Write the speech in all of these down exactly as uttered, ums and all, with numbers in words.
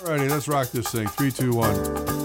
Alrighty, let's rock this thing. Three, two, one.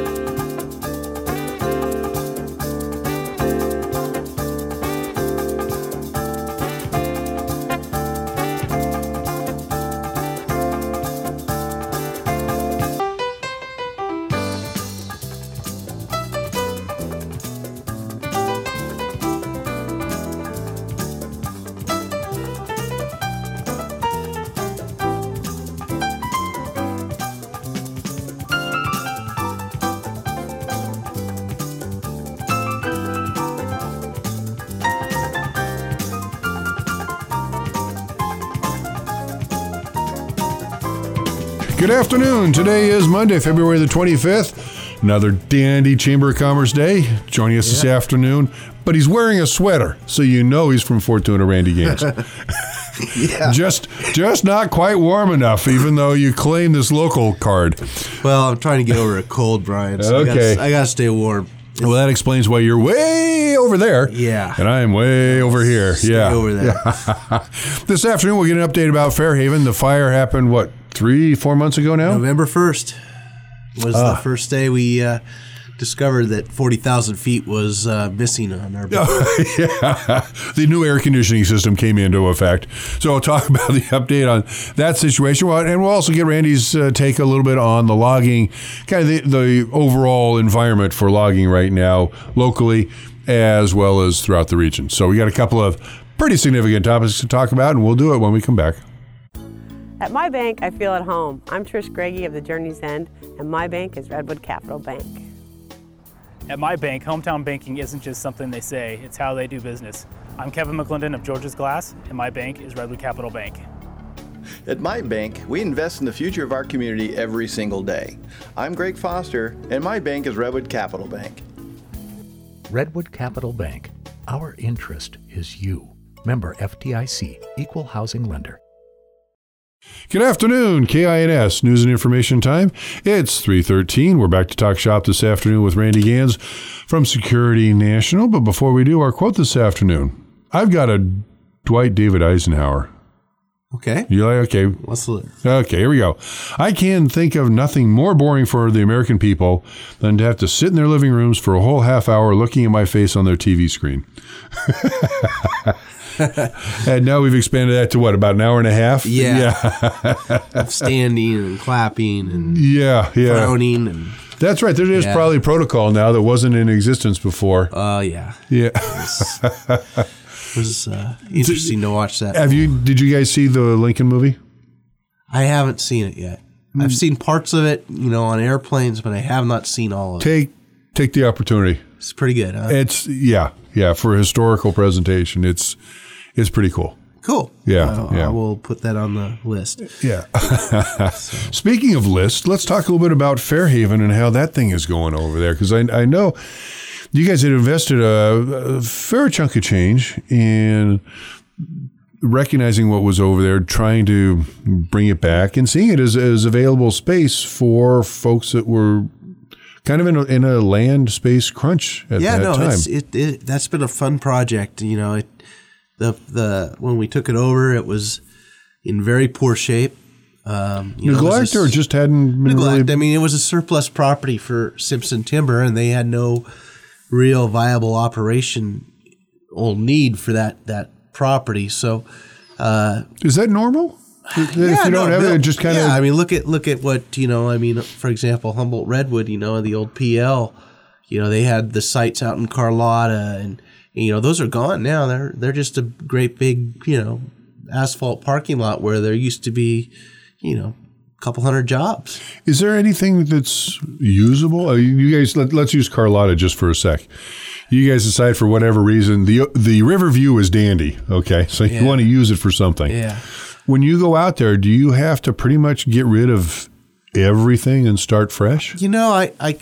Good afternoon. Today is Monday, February the twenty-fifth. Another dandy Chamber of Commerce day. Joining us yeah. this afternoon, but he's wearing a sweater, so you know he's from Fortuna, Randy Gaines. yeah. Just just not quite warm enough, even though you claim this local card. Well, I'm trying to get over a cold, Brian, so okay. I got to stay warm. Well, that explains why you're way over there. Yeah. And I am way over here. Stay yeah. over there. Yeah. This afternoon, we'll get an update about Fairhaven. The fire happened, what, three, four months ago now? November first was uh. the first day we uh, discovered that forty thousand feet was uh, missing on our building. yeah. The new air conditioning system came into effect. So I'll talk about the update on that situation. And we'll also get Randy's uh, take a little bit on the logging, kind of the, the overall environment for logging right now, locally, as well as throughout the region. So we got a couple of pretty significant topics to talk about, and we'll do it when we come back. At my bank, I feel at home. I'm Trish Greggy of the Journey's End, and my bank is Redwood Capital Bank. At my bank, hometown banking isn't just something they say, it's how they do business. I'm Kevin McClendon of George's Glass, and my bank is Redwood Capital Bank. At my bank, we invest in the future of our community every single day. I'm Greg Foster, and my bank is Redwood Capital Bank. Redwood Capital Bank. Our interest is you. Member F D I C, Equal Housing Lender. Good afternoon, K I N S News and Information Time. It's three thirteen. We're back to talk shop this afternoon with Randy Gaines from Security National. But before we do, our quote this afternoon. I've got a Dwight David Eisenhower. Okay. You like? Okay. Let's look. Okay, here we go. I can think of nothing more boring for the American people than to have to sit in their living rooms for a whole half hour looking at my face on their T V screen. And now we've expanded that to what, about an hour and a half? Yeah. yeah. Standing and clapping and yeah, yeah. frowning. And that's right. There is yeah. probably protocol now that wasn't in existence before. Oh, uh, yeah. Yeah. It was uh, interesting to watch that. Have you? Did you guys see the Lincoln movie? I haven't seen it yet. Mm. I've seen parts of it, you know, on airplanes, but I have not seen all of take, it. Take the opportunity. It's pretty good, huh? It's, yeah, yeah. For a historical presentation, it's it's pretty cool. Cool. Yeah, uh, yeah. I will put that on the list. Yeah. so. Speaking of lists, let's talk a little bit about Fairhaven and how that thing is going over there, because I, I know you guys had invested a, a fair chunk of change in recognizing what was over there, trying to bring it back, and seeing it as, as available space for folks that were kind of in a, in a land space crunch at yeah, that no, time. It's, it, it, that's been a fun project. You know, it, the the when we took it over, it was in very poor shape. Um, you neglect know, or just hadn't been neglect. really... I mean, it was a surplus property for Simpson Timber, and they had no real viable operation or need for that that property. So, uh, is that normal? If yeah, you don't no, have Bill, it, just kind of. Yeah, I mean, look at look at what you know. I mean, for example, Humboldt Redwood. You know, the old P L. You know, they had the sites out in Carlotta, and you know those are gone now. They're they're just a great big you know asphalt parking lot where there used to be you know a couple hundred jobs. Is there anything that's usable? Uh, you guys, let, let's use Carlotta just for a sec. You guys decide for whatever reason the the Riverview is dandy. Okay, so you yeah. want to use it for something. Yeah. When you go out there, do you have to pretty much get rid of everything and start fresh? You know, I I,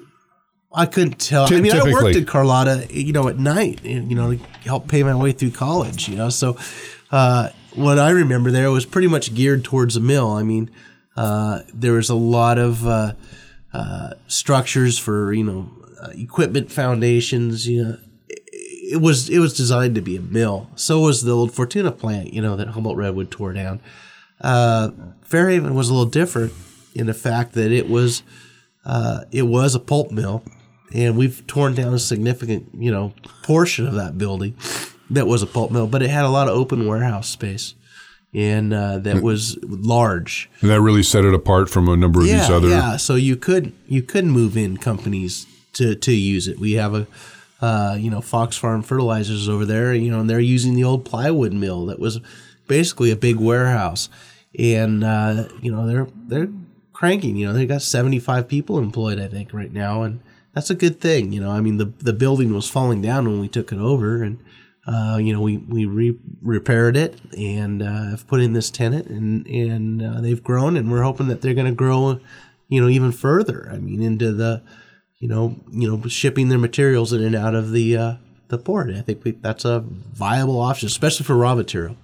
I couldn't tell. T- I mean, typically. I worked at Carlotta, you know, at night, you know, to help pay my way through college, you know. So uh, what I remember there was pretty much geared towards a mill. I mean, uh, there was a lot of uh, uh, structures for, you know, uh, equipment foundations, you know. It was it was designed to be a mill. So was the old Fortuna plant, you know, that Humboldt Redwood tore down. Uh, Fairhaven was a little different. in the fact that it was uh, it was a pulp mill, and we've torn down a significant, you know, portion of that building that was a pulp mill, but it had a lot of open warehouse space, and uh, that was large. And that really set it apart from a number of yeah, these other. Yeah, so you could you could move in companies to, to use it. We have a uh, you know Fox Farm Fertilizers over there, you know, and they're using the old plywood mill that was basically a big warehouse, and uh, you know they're they're cranking. You know, they got seventy-five people employed, I think, right now, and that's a good thing. You know, I mean, the the building was falling down when we took it over, and uh, you know we we re- repaired it and uh, have put in this tenant, and and uh, they've grown, and we're hoping that they're going to grow, you know, even further. I mean, into the you know you know shipping their materials in and out of the uh, the port. I think we, that's a viable option, especially for raw material.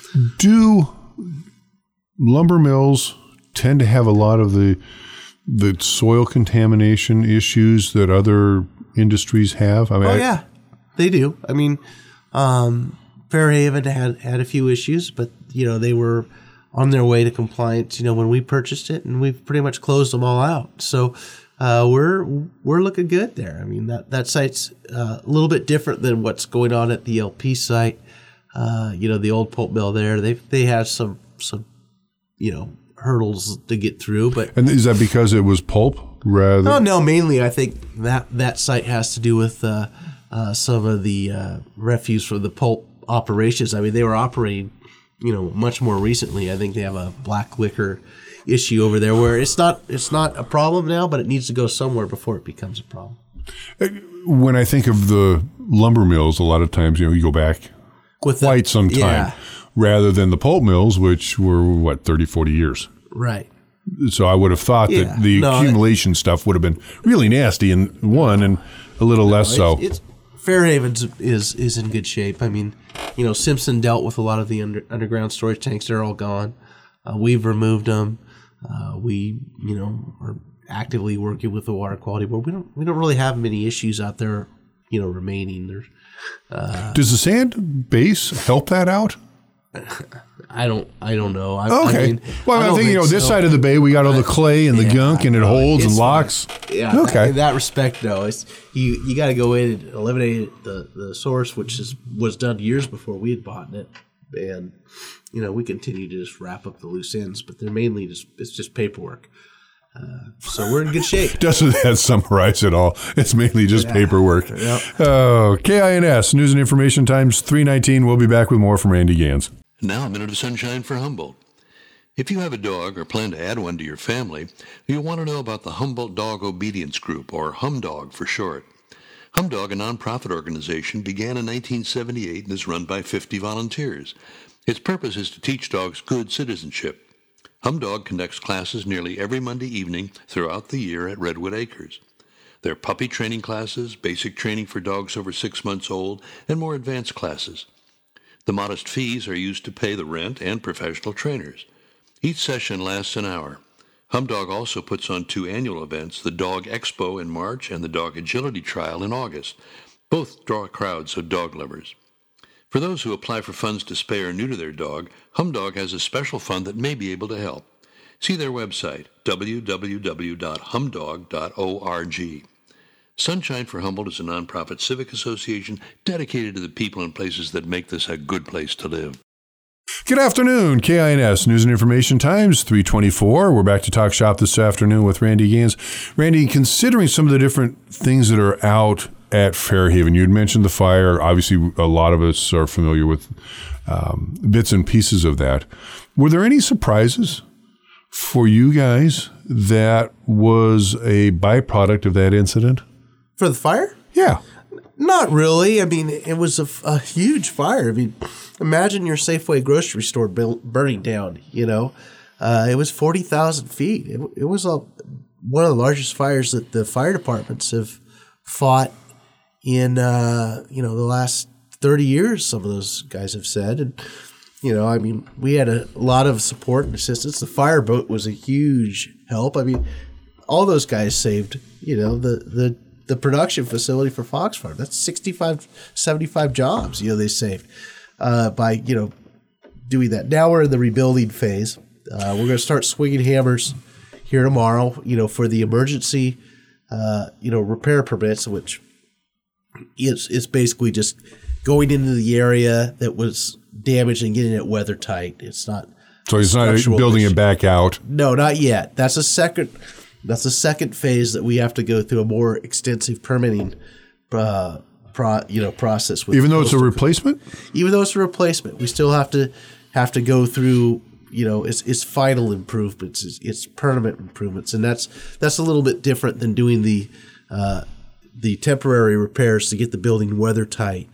Do lumber mills tend to have a lot of the the soil contamination issues that other industries have? I mean, oh yeah, they do. I mean, um, Fairhaven had had a few issues, but you know they were on their way to compliance. You know when we purchased it, and we've pretty much closed them all out. So uh, we're we're looking good there. I mean that that site's uh, a little bit different than what's going on at the L P site. Uh, you know the old pulp mill there. They they have some some you know. hurdles to get through, but and is that because it was pulp rather? No, no. Mainly, I think that that site has to do with uh, uh, some of the uh, refuse from the pulp operations. I mean, they were operating, you know, much more recently. I think they have a black liquor issue over there where it's not it's not a problem now, but it needs to go somewhere before it becomes a problem. When I think of the lumber mills, a lot of times, you know, you go back with quite the, some time. Yeah. Rather than the pulp mills, which were, what, thirty, forty years. Right. So I would have thought yeah. that the no, accumulation it, stuff would have been really nasty in one and a little no, less it's, so. It's, Fairhaven's is is in good shape. I mean, you know, Simpson dealt with a lot of the under, underground storage tanks. They're all gone. Uh, we've removed them. Uh, we, you know, are actively working with the Water Quality Board. We don't we don't really have many issues out there, you know, remaining. There's, uh, Does the sand base help that out? I don't. I don't know. I, okay. I mean, well, I, I think, think you know so. this side of the bay, we got all the clay and the yeah, gunk, and it no, holds and locks. Fine. Yeah. Okay. That, in that respect, no, it's you. You got to go in and eliminate the the source, which is was done years before we had bought it, and you know we continue to just wrap up the loose ends, but they're mainly just it's just paperwork. Uh, so we're in good shape. Doesn't that summarize it all? It's mainly just yeah. paperwork. Yep. Oh, K I N S, News and Information Times, three nineteen. We'll be back with more from Randy Gans. Now a minute of sunshine for Humboldt. If you have a dog or plan to add one to your family, you'll want to know about the Humboldt Dog Obedience Group, or HumDog for short. HumDog, a nonprofit organization, began in nineteen seventy-eight and is run by fifty volunteers. Its purpose is to teach dogs good citizenship. HumDog conducts classes nearly every Monday evening throughout the year at Redwood Acres. There are puppy training classes, basic training for dogs over six months old, and more advanced classes. The modest fees are used to pay the rent and professional trainers. Each session lasts an hour. HumDog also puts on two annual events, the Dog Expo in March and the Dog Agility Trial in August. Both draw crowds of dog lovers. For those who apply for funds to spay or neuter their dog, HumDog has a special fund that may be able to help. See their website, w w w dot humdog dot org. Sunshine for Humboldt is a nonprofit civic association dedicated to the people and places that make this a good place to live. Good afternoon, K I N S News and Information Times, three twenty-four. We're back to Talk Shop this afternoon with Randy Gans. Randy, considering some of the different things that are out at Fairhaven, you had mentioned the fire. Obviously, a lot of us are familiar with um, bits and pieces of that. Were there any surprises for you guys that was a byproduct of that incident? For the fire? Yeah. Not really. I mean, it was a, a huge fire. I mean, imagine your Safeway grocery store built, burning down, you know. Uh, it was forty thousand feet. It, it was a, one of the largest fires that the fire departments have fought in, uh, you know, the last thirty years, some of those guys have said. And, you know, I mean, we had a lot of support and assistance. The fireboat was a huge help. I mean, all those guys saved, you know, the, the, the production facility for Fox Farm. That's sixty-five, seventy-five jobs, you know, they saved uh, by, you know, doing that. Now we're in the rebuilding phase. Uh, we're going to start swinging hammers here tomorrow, you know, for the emergency, uh, you know, repair permits, which is is basically just going into the area that was damaged and getting it weather tight. It's not. So he's not building issue. it back out. No, not yet. That's a second. That's a second phase that we have to go through a more extensive permitting, uh, pro, you know, process. With Even though it's a replacement. Even though it's a replacement, we still have to have to go through. You know, it's it's final improvements. It's, it's permanent improvements, and that's that's a little bit different than doing the uh, the temporary repairs to get the building weather tight.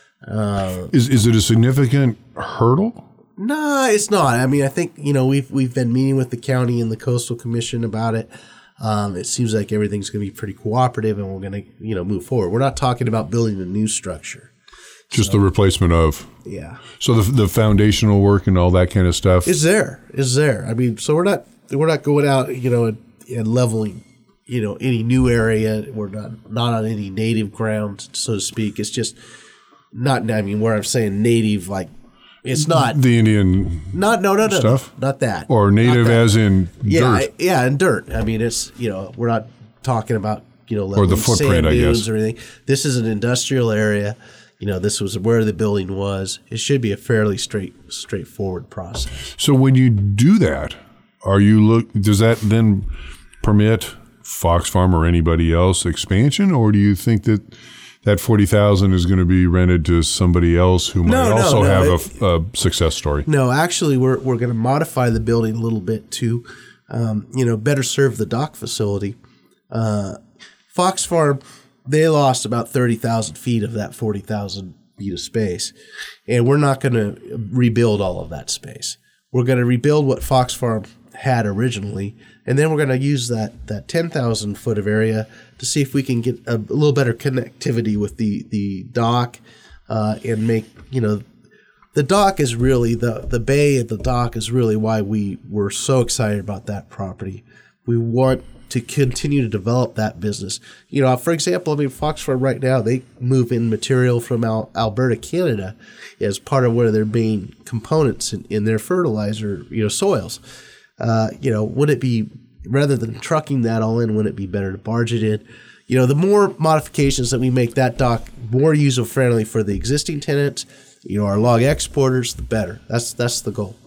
Uh, is is it a significant hurdle? No, it's not. I mean, I think, you know, we've we've been meeting with the county and the Coastal Commission about it. Um, it seems like everything's going to be pretty cooperative, and we're going to, you know, move forward. We're not talking about building a new structure. Just so, the replacement of. Yeah. So the the foundational work and all that kind of stuff is there. Is there. I mean, so we're not we're not going out, you know, and, and leveling, you know, any new area. We're not not on any native ground, so to speak. It's just not. I mean, where I'm saying native, like. It's not the Indian not no no no stuff, no, not that or native that. as in yeah dirt. yeah and dirt. I mean, it's, you know, we're not talking about, you know, or the footprint, sand I dunes guess, or anything. This is an industrial area. You know, this was where the building was. It should be a fairly straight straightforward process. So when you do that, are you look? Does that then permit Fox Farm or anybody else expansion, or do you think that that forty thousand is going to be rented to somebody else who might no, no, also no, have it, a, a success story? No, actually, we're we're going to modify the building a little bit to, um, you know, better serve the dock facility. Uh, Fox Farm, they lost about thirty thousand feet of that forty thousand feet of space, and we're not going to rebuild all of that space. We're going to rebuild what Fox Farm had originally, and then we're going to use that that ten thousand foot of area to see if we can get a, a little better connectivity with the the dock, uh, and make, you know, the dock is really the the bay and the dock is really why we were so excited about that property. We want to continue to develop that business. You know, for example, I mean, Fox Farm right now, they move in material from Al- Alberta, Canada, as part of one of their main components in, in their fertilizer, you know, soils. Uh, you know, would it be, rather than trucking that all in, would it be better to barge it in? You know, the more modifications that we make that dock more user-friendly for the existing tenants, you know, our log exporters, the better. That's that's the goal.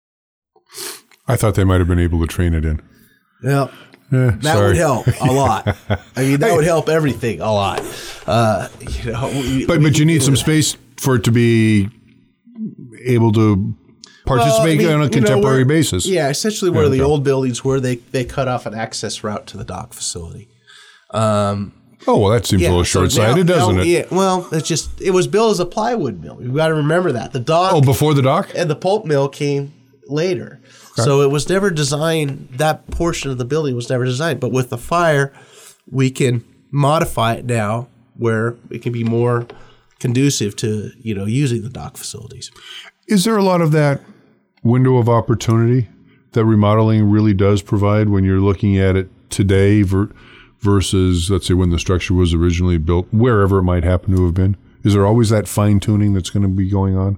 I thought they might have been able to train it in. Well, eh, that sorry. would help a lot. I mean, that would help everything a lot. Uh, you know, we, but we, but you need some space for it to be able to participate well, I mean, on a contemporary you know, basis. Yeah, essentially where yeah, the okay. old buildings were, they they cut off an access route to the dock facility. Um, oh, well, that seems yeah, a little so short-sighted, now, doesn't now, it? Yeah, well, it's just, it was built as a plywood mill. You've got to remember that. The dock. Oh, before the dock? And the pulp mill came later. Okay. So it was never designed, that portion of the building was never designed. But with the fire, we can modify it now where it can be more conducive to, you know, using the dock facilities. Is there a lot of that window of opportunity that remodeling really does provide when you're looking at it today ver- versus, let's say, when the structure was originally built, wherever it might happen to have been? Is there always that fine-tuning that's going to be going on?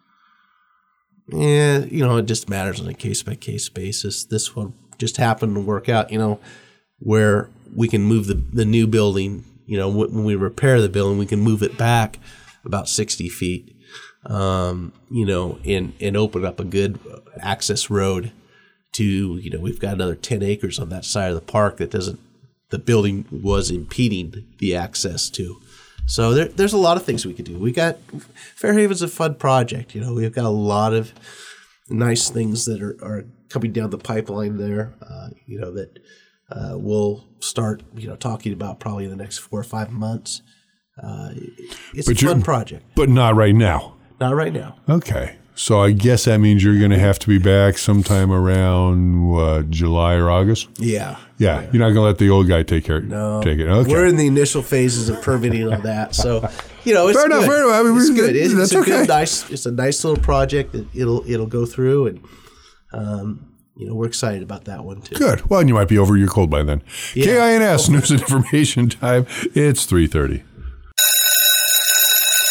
Yeah, you know, it just matters on a case-by-case basis. This one just happened to work out, you know, where we can move the, the new building, you know, when we repair the building, we can move it back about sixty feet. Um, you know, and, and open up a good access road to, you know, we've got another ten acres on that side of the park that doesn't, the building was impeding the access to. So there, there's a lot of things we could do. We got, Fairhaven's a fun project. You know, we've got a lot of nice things that are, are coming down the pipeline there, uh, you know, that uh, we'll start, you know, talking about probably in the next four or five months. Uh, it's but a fun project. But not right now. Not right now. Okay. So I guess that means you're going to have to be back sometime around uh, July or August? Yeah. Yeah. You're not going to let the old guy take care no. take it. Okay. We're in the initial phases of permitting on that. So, you know, it's fair good. enough, fair enough. I mean, it's good. It's, that's it's a okay. good, nice, it's a nice little project that it'll it'll go through, and um, you know, we're excited about that one too. Good. Well, and you might be over your cold by then. Yeah. K I N S News and Information Time. It's three thirty.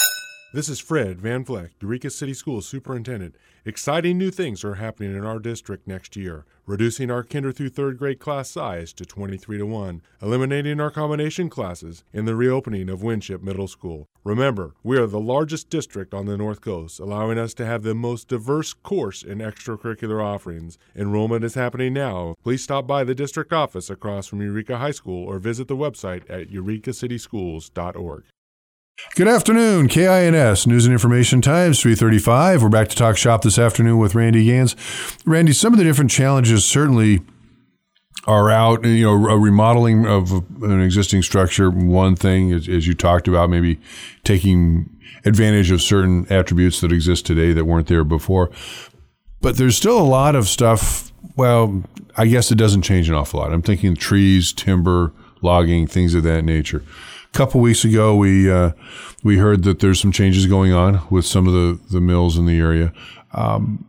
This is Fred Van Vleck, Eureka City Schools Superintendent. Exciting new things are happening in our district next year, reducing our kinder through third grade class size to twenty-three to one, eliminating our combination classes, and the reopening of Winship Middle School. Remember, we are the largest district on the North Coast, allowing us to have the most diverse course and extracurricular offerings. Enrollment is happening now. Please stop by the district office across from Eureka High School or visit the website at eureka city schools dot org. Good afternoon, K I N S News and Information Times, three thirty-five. We're back to talk shop this afternoon with Randy Gans. Randy, some of the different challenges certainly are out. You know, a remodeling of an existing structure, one thing, as, as you talked about, maybe taking advantage of certain attributes that exist today that weren't there before. But there's still a lot of stuff, well, I guess it doesn't change an awful lot. I'm thinking trees, timber, logging, things of that nature. A couple weeks ago, we uh, we heard that there's some changes going on with some of the, the mills in the area. Um,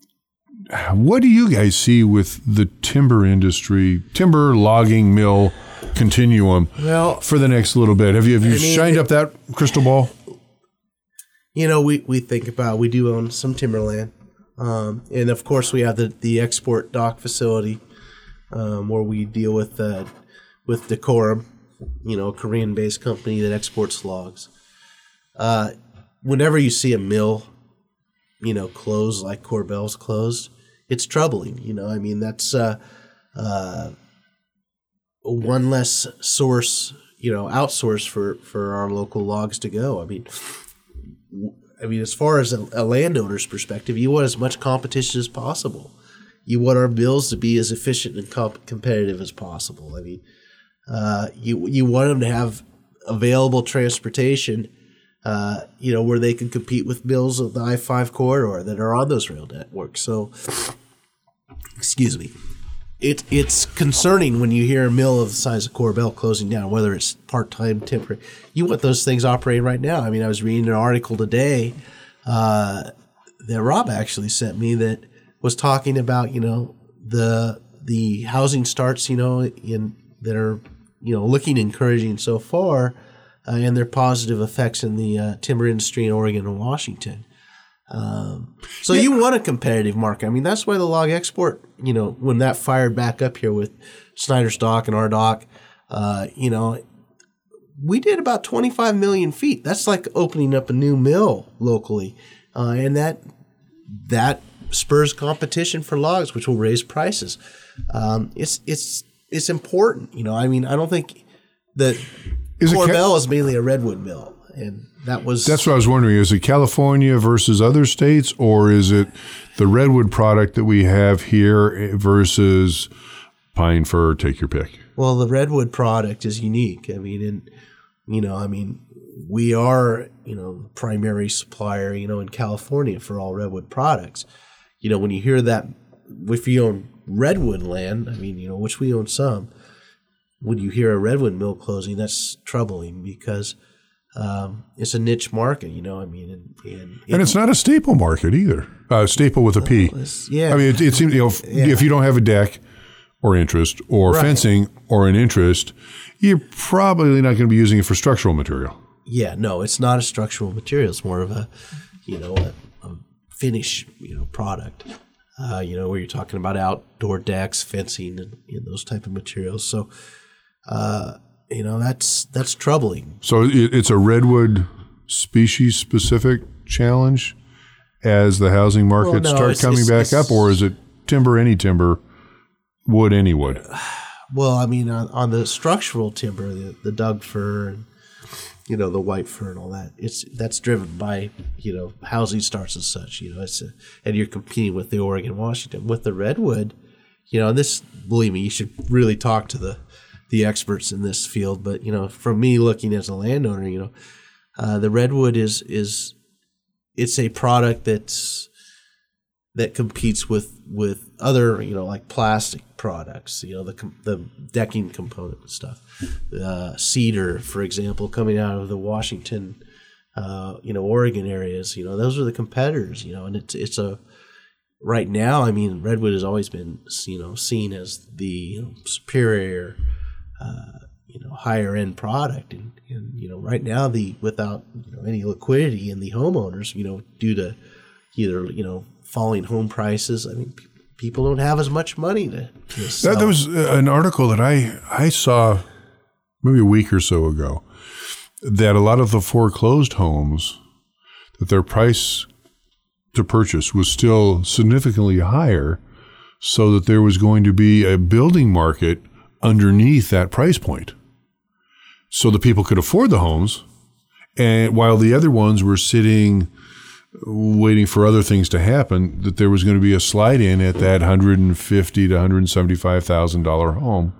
what do you guys see with the timber industry, timber logging mill continuum well, for the next little bit? Have you have you I mean, shined it, up that crystal ball? You know, we, we think about, we do own some timberland. Um, and, of course, we have the, the export dock facility um, where we deal with uh, with Decorum. You know, a Korean-based company that exports logs. Uh, whenever you see a mill, you know, close like Corbell's closed, it's troubling. You know, I mean, that's uh, uh, one less source, you know, outsource for, for our local logs to go. I mean, I mean, as far as a, a landowner's perspective, you want as much competition as possible. You want our mills to be as efficient and comp- competitive as possible. I mean, Uh, you you want them to have available transportation, uh, you know, where they can compete with mills of the I five corridor that are on those rail networks. So, excuse me, it it's concerning when you hear a mill of the size of Corbell closing down, whether it's part time, temporary. You want those things operating right now. I mean, I was reading an article today uh, that Rob actually sent me that was talking about, you know, the the housing starts, you know, in that are you know, looking encouraging so far, uh, and their positive effects in the uh, timber industry in Oregon and Washington. Um, so yeah. You want a competitive market. I mean, that's why the log export, you know, when that fired back up here with Snyder's Dock and our dock, uh, you know, we did about twenty-five million feet. That's like opening up a new mill locally. Uh, and that that spurs competition for logs, which will raise prices. Um, it's it's It's important, you know. I mean, I don't think that is Corbell ca- is mainly a redwood mill, and that was that's what I was wondering. Is it California versus other states, or is it the redwood product that we have here versus pine fir? Take your pick. Well, the redwood product is unique. I mean, and you know, I mean, we are you know the primary supplier, you know, in California for all redwood products. You know, when you hear that, if you own redwood land, I mean, you know, which we own some, when you hear a redwood mill closing, that's troubling because um, it's a niche market, you know, I mean. And, and, and it's not a staple market either. Uh, staple with a P. Yeah. I mean, it, it seems, you know, if, yeah. if you don't have a deck or interest or right. fencing or an interest, you're probably not going to be using it for structural material. Yeah, no, it's not a structural material. It's more of a, you know, a, a finish, you know, product. Uh, you know, where you're talking about outdoor decks, fencing, and you know, those type of materials. So, uh, you know, that's that's troubling. So it, it's a redwood species-specific challenge as the housing markets well, no, start it's, coming it's, back it's, up, or is it timber, any timber, wood, any wood? Well, I mean, on, on the structural timber, the, the Doug fir and you know, the white fir and all that. It's that's driven by, you know, housing starts and such, you know, it's a, and you're competing with the Oregon, Washington. With the redwood, you know, and this, believe me, you should really talk to the, the experts in this field. But, you know, from me looking as a landowner, you know, uh, the redwood is, is, it's a product that's, that competes with, with other, you know, like plastic products, you know, the the decking component and stuff. Uh, cedar, for example, coming out of the Washington, uh, you know, Oregon areas, you know, those are the competitors, you know, and it's it's a, right now, I mean, redwood has always been, you know, seen as the you know, superior, uh, you know, higher end product. And, and, you know, right now the, without, you know, any liquidity in the homeowners, you know, due to either, you know, falling home prices, I mean, pe- people don't have as much money to, to sell. There was an article that I, I saw maybe a week or so ago that a lot of the foreclosed homes, that their price to purchase was still significantly higher, so that there was going to be a building market underneath that price point, so that people could afford the homes, and while the other ones were sitting waiting for other things to happen, that there was going to be a slide in at that one hundred fifty thousand to one hundred seventy-five thousand dollars home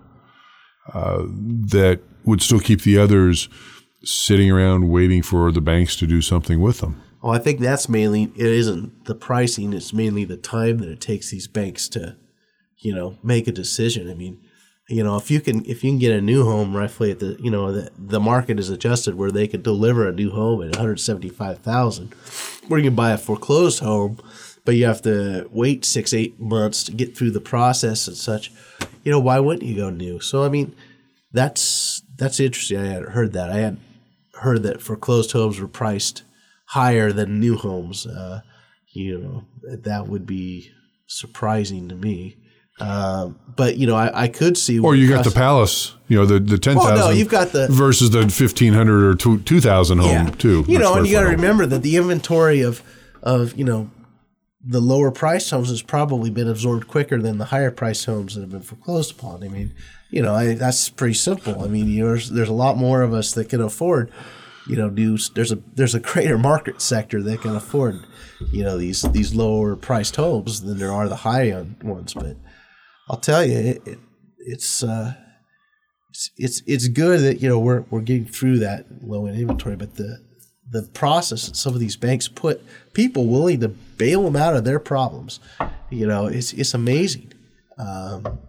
uh, that would still keep the others sitting around waiting for the banks to do something with them. Well, I think that's mainly, it isn't the pricing, it's mainly the time that it takes these banks to, you know, make a decision. I mean, you know, if you can if you can get a new home roughly at the, you know, the, the market is adjusted where they could deliver a new home at one hundred seventy-five thousand dollars, where you can buy a foreclosed home, but you have to wait six, eight months to get through the process and such, you know, why wouldn't you go new? So, I mean, that's that's interesting. I hadn't heard that. I had heard that foreclosed homes were priced higher than new homes. Uh, you know, that would be surprising to me. Uh, but, you know, I, I could see. Or you got the Palace, you know, the, the ten thousand well, no, you've got the, versus the fifteen hundred or two thousand home, yeah. too. You know, and you got to remember that the inventory of, of, you know, the lower priced homes has probably been absorbed quicker than the higher priced homes that have been foreclosed upon. I mean, you know, I, that's pretty simple. I mean, you know, there's, there's a lot more of us that can afford, you know, do, there's a there's a greater market sector that can afford, you know, these these lower priced homes than there are the high end ones. But I'll tell you, it, it, it's uh, it's it's it's good that, you know, we're we're getting through that low end inventory, but the the process that some of these banks put people willing to bail them out of their problems, you know, it's it's amazing. Um,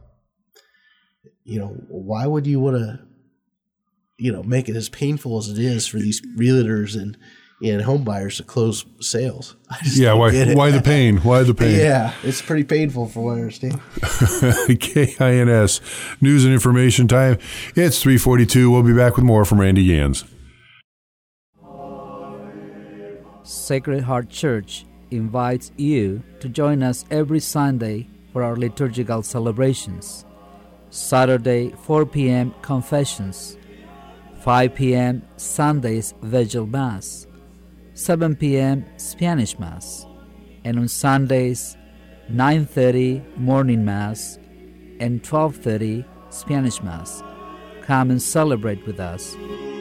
you know, why would you want to, you know, make it as painful as it is for these realtors and and home buyers to close sales? I just yeah, don't why get it. why the pain? Why the pain? Yeah, it's pretty painful from what I understand. K I N S, news and information time. It's three forty-two. We'll be back with more from Randy Gans. Sacred Heart Church invites you to join us every Sunday for our liturgical celebrations. Saturday, four p.m. Confessions. five p.m. Sundays Vigil Mass. seven p.m. Spanish Mass. And on Sundays, nine thirty Morning Mass and twelve thirty Spanish Mass. Come and celebrate with us.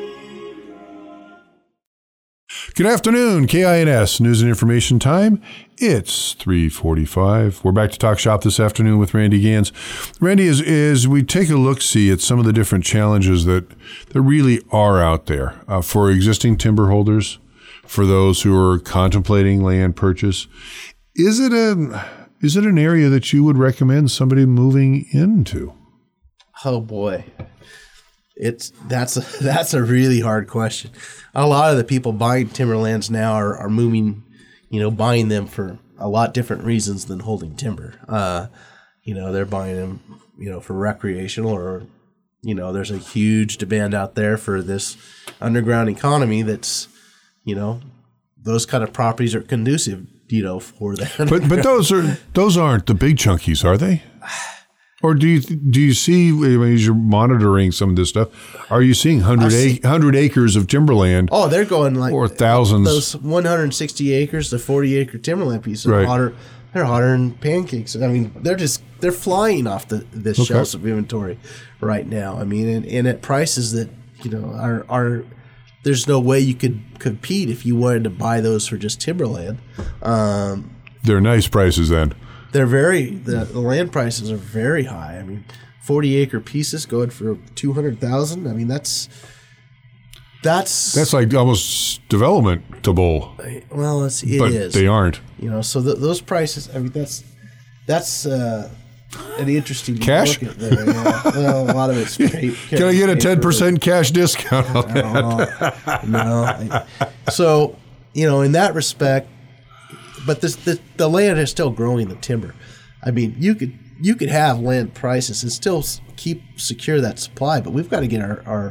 Good afternoon, K I N S, news and information time. It's three forty-five. We're back to Talk Shop this afternoon with Randy Gans. Randy, as, as we take a look-see at some of the different challenges that, that really are out there uh, for existing timber holders, for those who are contemplating land purchase, is it a is it an area that you would recommend somebody moving into? Oh boy. It's that's a, that's a really hard question. A lot of the people buying timberlands now are, are moving, you know, buying them for a lot different reasons than holding timber. Uh, you know, they're buying them, you know, for recreational, or, you know, there's a huge demand out there for this underground economy that's, you know, those kind of properties are conducive, you know, for that. But but those are those aren't the big chunkies, are they? Or do you do you see, as you're monitoring some of this stuff, are you seeing one hundred, ac- one hundred acres of timberland? Oh, they're going like or thousands. Those one hundred sixty acres to forty acre timberland pieces are right. hotter. They're hotter than pancakes. I mean, they're just they're flying off the the okay. shelves of inventory right now. I mean, and, and at prices that, you know, are are there's no way you could compete if you wanted to buy those for just timberland. Um, they're nice prices then. They're very, the, the land prices are very high. I mean, forty acre pieces going for two hundred thousand dollars. I mean, that's, that's. That's like almost developmentable. Well, it's, it but is. They aren't. You know, so th- those prices, I mean, that's, that's uh, an interesting cash? look at there. Yeah. Well, a lot of it's paper. Can I get a ten percent cash discount on that? No. So, you know, in that respect, but this, the the land is still growing the timber. I mean, you could you could have land prices and still keep secure that supply, but we've got to get our, our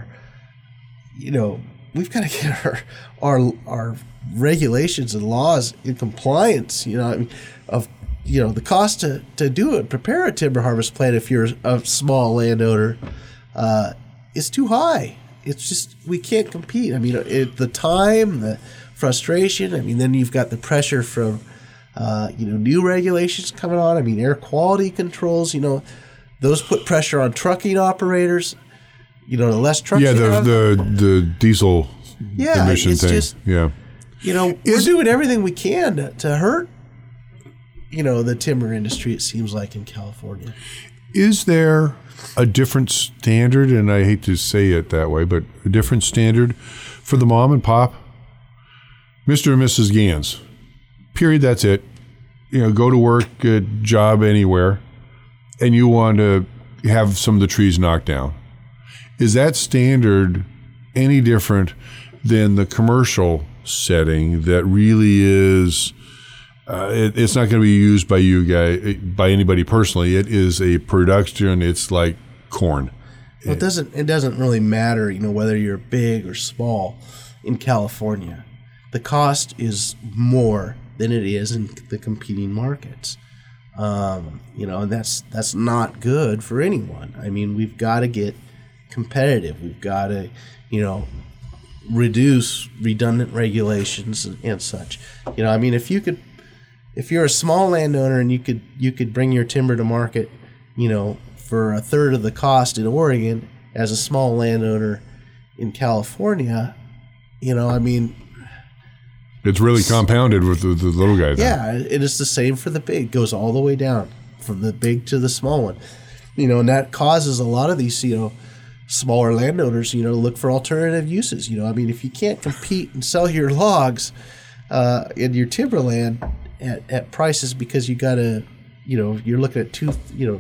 you know, we've got to get our our our regulations and laws in compliance. You know, I mean, of you know the cost to, to do it, prepare a timber harvest plan if you're a small landowner, uh, is too high. It's just we can't compete. I mean, it, the time, the frustration. I mean, then you've got the pressure from uh, you know new regulations coming on. I mean, air quality controls. You know, those put pressure on trucking operators. You know, the less trucks. Yeah, you the have, the the diesel yeah, emission it's thing. Just, yeah, you know, we're doing everything we can to, to hurt. You know, the timber industry. It seems like in California. Is there a different standard, and I hate to say it that way, but a different standard for the mom and pop, Mister and Missus Gans? Period. That's it. You know, go to work, a job anywhere, and you want to have some of the trees knocked down. Is that standard any different than the commercial setting that really is? Uh, it, it's not going to be used by you guy, by anybody personally. It is a production. It's like corn. Well, it doesn't. It doesn't really matter, you know, whether you're big or small. In California, the cost is more than it is in the competing markets. Um, you know, and that's that's not good for anyone. I mean, we've got to get competitive. We've got to, you know, reduce redundant regulations and, and such. You know, I mean, if you could. If you're a small landowner and you could you could bring your timber to market, you know, for a third of the cost in Oregon as a small landowner in California, you know, I mean, it's really compounded with the, the little guy. Yeah, it is the same for the big. It goes all the way down from the big to the small one, you know, and that causes a lot of these, you know, smaller landowners, you know, to look for alternative uses. You know, I mean, if you can't compete and sell your logs uh, in your timberland At, at prices because you got to, you know, you're looking at two, you know,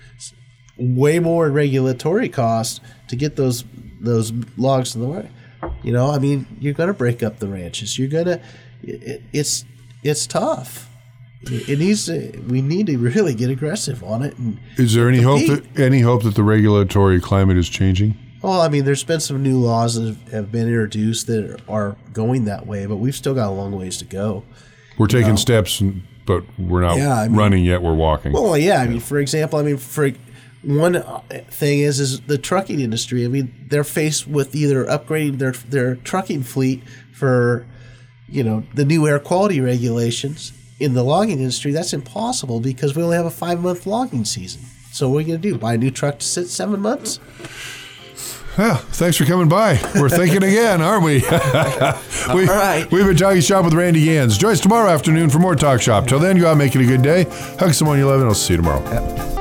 way more regulatory costs to get those those logs to the way. You know, I mean, you're going to break up the ranches. You're going to, it, it's it's tough. It, it needs to, we need to really get aggressive on it. And is there any compete. hope that any hope that the regulatory climate is changing? Well, I mean, there's been some new laws that have been introduced that are going that way, but we've still got a long ways to go. We're taking know? steps, but we're not yeah, I mean, running yet. We're walking. Well, yeah. I mean, for example, I mean, for one thing is is the trucking industry. I mean, they're faced with either upgrading their their trucking fleet for, you know, the new air quality regulations. In the logging industry, that's impossible because we only have a five month logging season. So what are you going to do? Buy a new truck to sit seven months? Yeah, thanks for coming by. We're thinking again, aren't we? we All right. We've been Talking Shop with Randy Gans. Join us tomorrow afternoon for more Talk Shop. Till then, go out and make it a good day. Hug someone you love, and I'll see you tomorrow. Yep.